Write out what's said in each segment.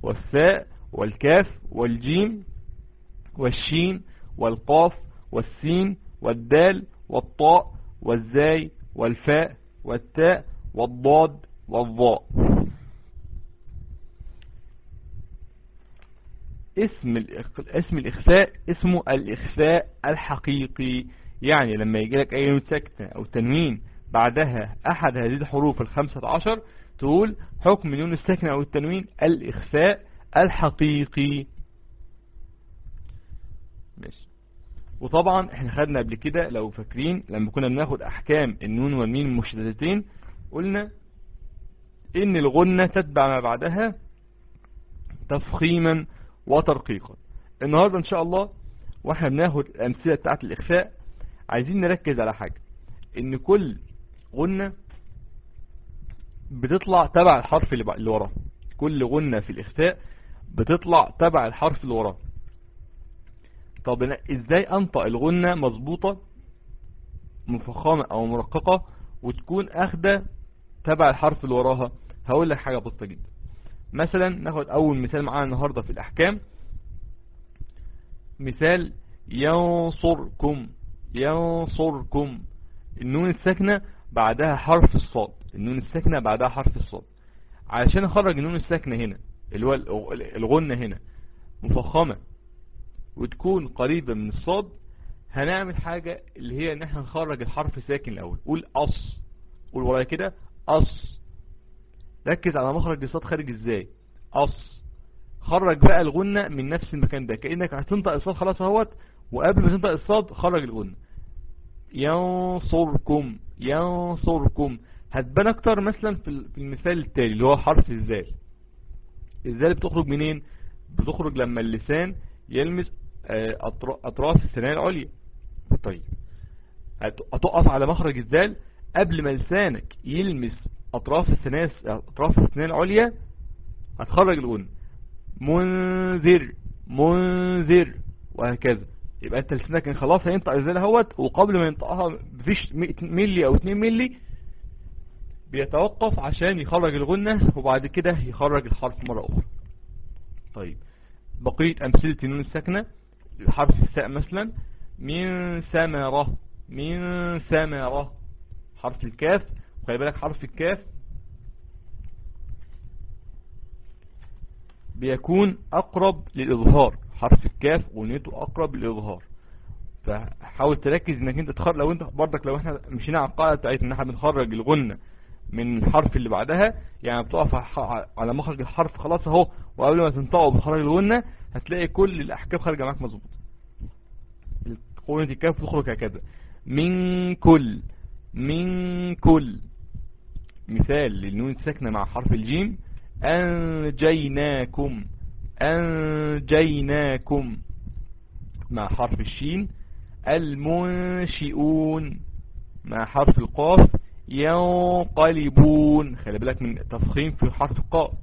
والثاء والكاف والجيم والشين والقاف والسين والدال والطاء والزاي والفاء والتاء والضاد والظاء. اسم الإخفاء اسمه الإخفاء الحقيقي. يعني لما يجي لك أي نون ساكنة أو تنوين بعدها أحد هذه الحروف 15 تقول حكم نون الساكنة أو التنوين الإخفاء الحقيقي. ماشي. وطبعا احنا خدنا قبل كده لو فاكرين لما كنا بناخد أحكام النون والميم المشددتين قلنا إن الغنة تتبع ما بعدها تفخيما وترقيقا. النهاردة ان شاء الله واحنا بناخد الامثله بتاعت الاخفاء عايزين نركز على حاجة، ان كل غنة بتطلع تبع الحرف اللي وراه. كل غنة في الاخفاء بتطلع تبع الحرف اللي وراه. طب ازاي انطق الغنة مظبوطة مفخمة او مرققة وتكون اخدة تبع الحرف اللي وراها؟ هقول لك حاجة بسيطة جدا. مثلا ناخد اول مثال معانا النهاردة في الاحكام، مثال ينصركم. ينصركم النون الساكنة بعدها حرف الصاد. النون الساكنة بعدها حرف الصاد. علشان اخرج النون الساكنة هنا اللي هو الغنة هنا مفخمة وتكون قريبة من الصاد، هنعمل حاجة اللي هي ان احنا نخرج الحرف ساكن الاول. قول أص، قول ورايا كده أص. ركز على مخرج الصاد خارج ازاي. أص. خرج بقى الغنة من نفس المكان ده كأنك هتنطق الصاد خلاص اهوت، وقبل ما تنطق الصاد خرج الغنة. ينصركم. ينصركم هتبان اكتر مثلا في المثال التالي اللي هو حرف الزال. الزال بتخرج منين؟ بتخرج لما اللسان يلمس اطراف الثنايا العليا. طيب هتقف على مخرج الزال قبل ما لسانك يلمس اطراف الثنايا العليا هتخرج الغنة. منذر. منذر وهكذا. يبقى انت لسانك خلاص هينطق الزال اهوت، وقبل ما ينطقها مفيش ملي او 2 ملي بيتوقف عشان يخرج الغنة، وبعد كده يخرج الحرف مرة اخرى. طيب بقية امثلة النون الساكنة حرف الساء مثلا من ثمرة. من ثمرة. حرف الكاف، وخلي بالك حرف الكاف بيكون اقرب للاظهار. حرف الكاف غنيته اقرب للاظهار، فحاول تركز انك انت تخرج. لو انت برضك لو احنا مشينا على القاعده بتاعتنا ان احنا بنخرج الغنه من الحرف اللي بعدها، يعني بتقف على مخرج الحرف خلاص اهو، وقبل ما تنطقه بخرج الغنه هتلاقي كل الاحكام خارجه معاك مظبوط. غنه الكاف تخرج هكذا من كل. من كل. مثال للنون الساكنه مع حرف الجيم أنجيناكم. أنجيناكم مع حرف الشين المنشئون. مع حرف القاف ينقلبون. خلي بالك من تفخيم في حرف القاف.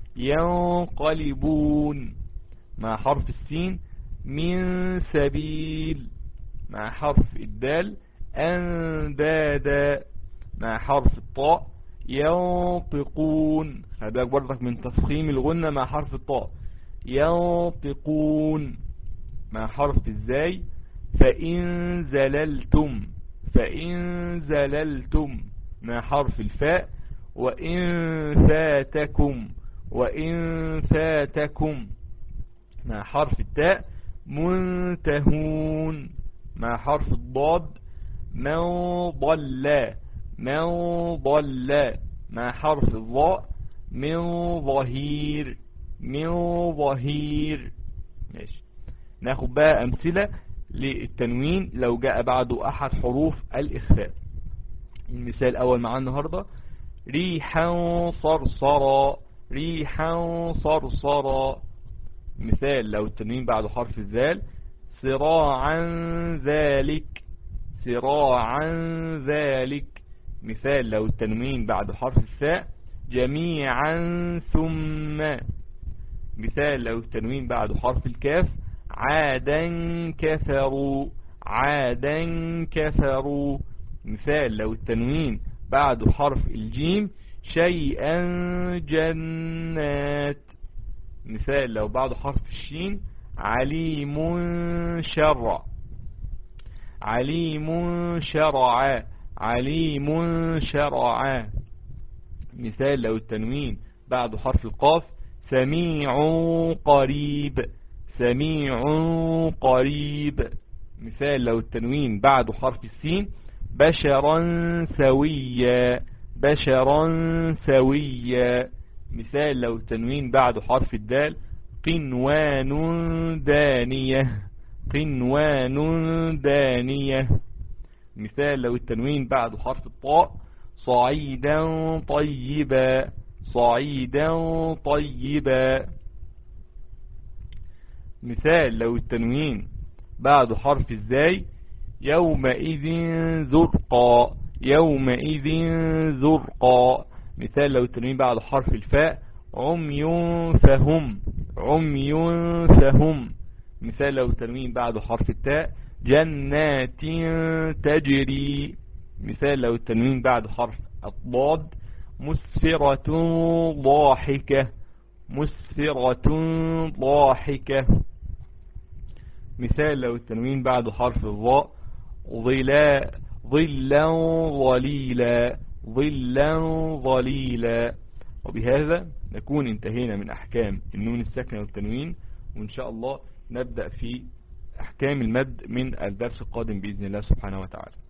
ينقلبون. مع حرف السين من سبيل. مع حرف الدال أندادا. مع حرف الطاء ينطقون. خلي بالك برضك من تفخيم الغنة مع حرف الطاء. ينطقون. مع حرف الزاي فإن زللتم. فإن زللتم. مع حرف الفاء وإن فاتكم. وإن فاتكم. مع حرف التاء منتهون. مع حرف الضاد من ضل. من ضل. مع حرف الظاء من ظهير. من ظهير. ماشي. ناخد بقى امثلة للتنوين لو جاء بعده احد حروف الاخفاء. المثال الاول معانا النهاردة ريحا صرصرا. ريحا صرصرا. مثال لو التنوين بعده حرف الزال صراعا ذلك. صراعا ذلك. مثال لو التنوين بعد حرف الساء جميعا ثم. مثال لو التنوين بعد حرف الكاف عادا كفروا. عادا كفروا. مثال لو التنوين بعد حرف الجيم شيئا جنات. مثال لو بعد حرف الشين عليم شرع، عليم شرع، عليم شرع. مثال لو التنوين بعد حرف القاف سميع قريب، سميع قريب. مثال لو التنوين بعد حرف السين بشرا سويا، بشرا سويا. مثال لو التنوين بعد حرف الدال قنوان دانية، قنوان دانية. مثال لو التنوين بعد حرف الطاء صعيدا طيبا، صعيدا طيبا. مثال لو التنوين بعد حرف الزاي يومئذ زرقا، يومئذ زرقا. مثال لو التنوين بعد حرف الفاء عمي فهم، عمي فهم. مثال لو التنوين بعد حرف التاء جنات تجري. مثال لو التنوين بعد حرف الضاد مسفرة ضاحكة، مسفرة ضاحكة. مثال لو التنوين بعد حرف الضاء ظلا ظليلا، ظلا ظليلا. وبهذا نكون انتهينا من أحكام النون الساكنة والتنوين، وإن شاء الله نبدأ في أحكام المد من الدرس القادم بإذن الله سبحانه وتعالى.